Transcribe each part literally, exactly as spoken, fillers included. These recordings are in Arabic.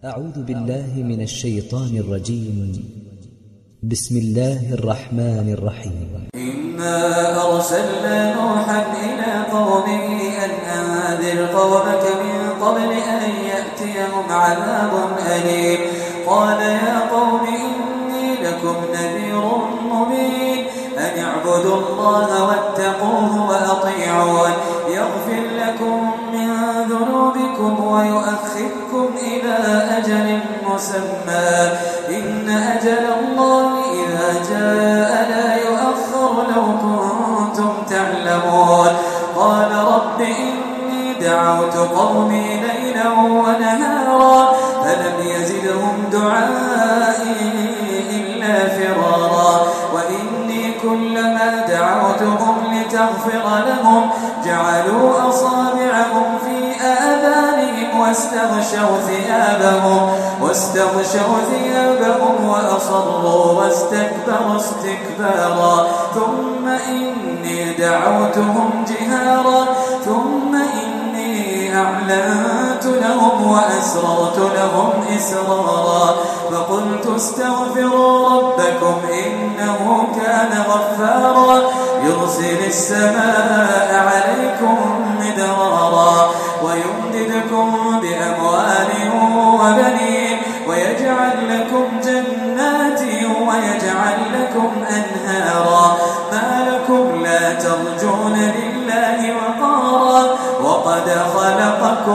أعوذ بالله من الشيطان الرجيم. بسم الله الرحمن الرحيم. إنا أرسلنا نوحا إلى قومه أن أنذر قومك من قبل أن يأتيهم عذاب أليم. قال يا قوم إني لكم نذير مبين أن اعبدوا الله واتقوه وأطيعون يغفر لكم من ذنوبكم ويؤخركم إلى أجل مسمى إن أجل الله إذا جاء لا يؤخر لو كنتم تعلمون. قال رب إني دعوت قومي ليلا ونهارا فلم يزدهم دعائي إلا فرارا وإني كلما دعوتهم لتغفر لهم جعلوا أصابعهم في آذانهم واستغشوا ثيابهم واستغشوا ثيابهم وأصروا واستكبروا استكبارا ثم إني دعوتهم جهارا ثم إني أعلنت لهم وأسررت لهم إسرارا فقلت استغفروا ربكم إنه كان غفارا يرسل السماء عليكم مدرارا ويمددكم بأموال وبنين ويجعل لكم جنات ويجعل لكم أنهارا ما لكم لا ترجون لله وقارا وقد خلقكم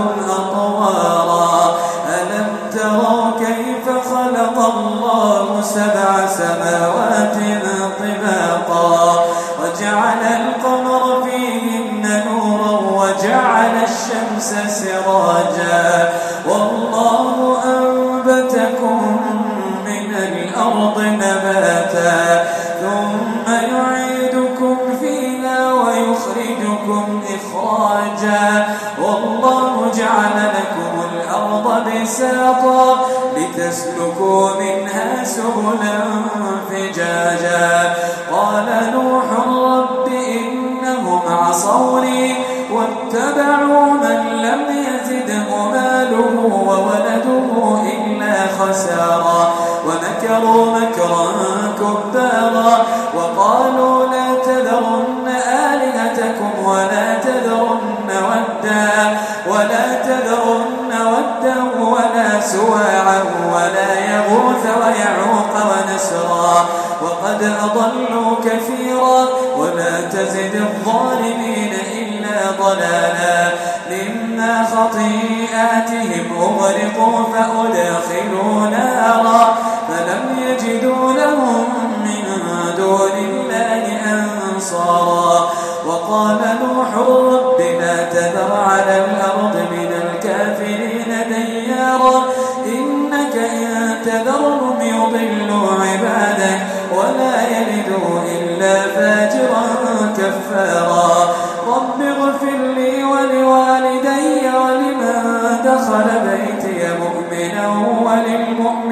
أطوارا ألم تروا كيف خلق الله سبع سماوات طباقا وجعل القمر فيهن نورا وجعل الشمس سراجا والله أنبتكم من الأرض نباتا ثم يعيدكم فيها ويخرجكم إخراجا والله جعل لكم الأرض بساطا لتسلكوا منها سبلا فجاجا. قال نوح رب إنهم عصوني واتبعوا من لم يزده ماله وولده إلا خسارا ومكروا مكرا كبارا وقالوا لا تذرن آلهتكم ولا تذرن ودا ولا تذرن ودا ولا سواعا ولا يغوث ويعوق ونسرا وقد أضلوا كثيرا ولا تزد الظالمين إلا ضلالا مما خطيئاتهم أغرقوا فأدخلوا نارا فلم يجدوا لهم من دون الله أنصارا. وقال نوح رب لا تذر على الأرض من الكافرين ديارا إنك إن تذرهم يضلوا عبادك ولا يلدوا إلا فاجرا كفارا. رب اغفر لي ولوالدي ولمن دخل بيتي مؤمنا وللمؤمنين